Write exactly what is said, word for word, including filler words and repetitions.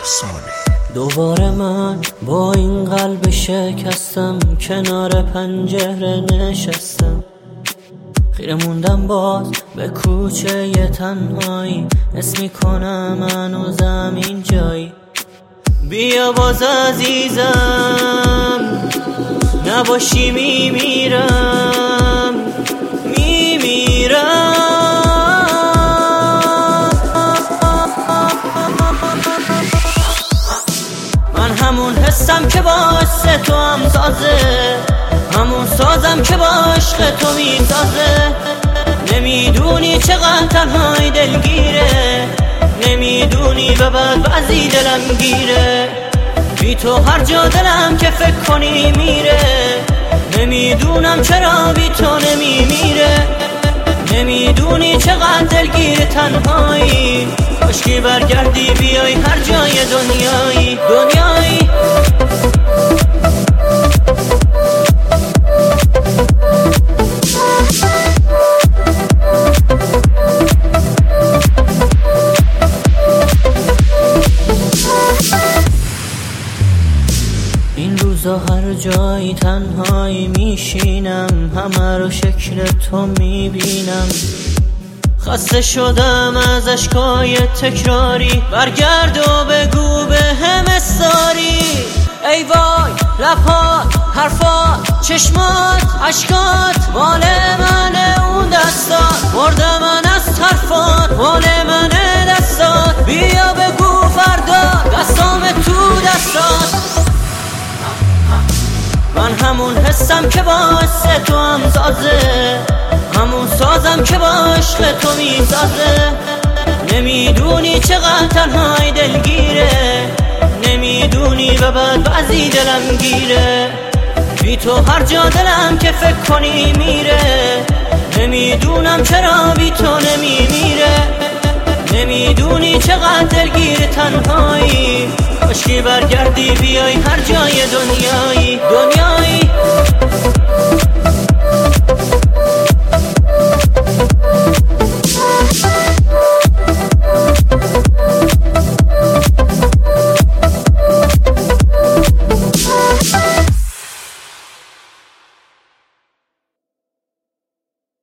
دوباره من با این قلب شکستم، کنار پنجره نشستم، خیره موندم باز به کوچه ی تنهایی، حس میکنم هنوزم این جایی. بیا باز عزیزم، نباشی میمیرم میمیرم. من همون حسم که با عشق تو هم سازه، همون سازم که با عشق تو میسازه. نمیدونی چقدر تنهای دلگیره، نمیدونی به بعد بعضی دلم گیره. بی تو هر جا دلم که فکر کنی میره، نمیدونم چرا بی تو نمیمیره. نمیدونی چقدر دلگیر تنهایی، کاشکی برگردی بیای هر جای دنیایی دنیایی. این روزا هر جایی تنهایی میشینم، همه رو شکل تو میبینم. خسته شدم از اشکای تکراری، برگرد و بگو به هم استاری. ای وای لبات، حرفات، چشمات، اشکات، مال منه اون دستات، مرده من از حرفات، مال منه دستات. بیا بگو فردا دستام تو دستات. من همون حسم که با عشق تو هم سازه، همون سازم که با عشق تو میسازه. نمیدونی چقدر تنهای دلگیره، نمیدونی به بعد بعضی دلم گیره. بی تو هر جا دلم که فکر کنی میره، نمیدونم چرا بی تو نمیمیره. نمیدونی چقدر دلگیر تنهایی، کاشکی برگردی بیای هر جای دنیایی دنیا.